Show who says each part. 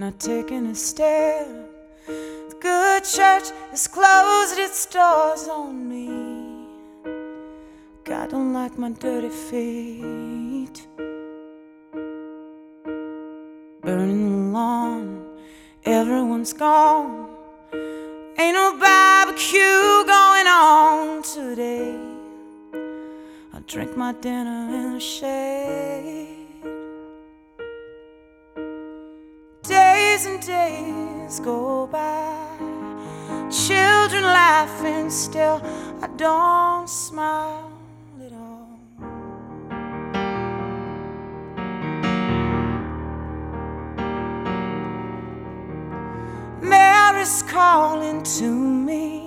Speaker 1: not taking a step. The good church has closed its doors on me. God don't like my dirty feet. Burning the lawn, everyone's gone. Ain't no barbecue going on today. I drink my dinner in the shade. Days and days go by, children laughing still. I don't smile at all. Mary's calling to me.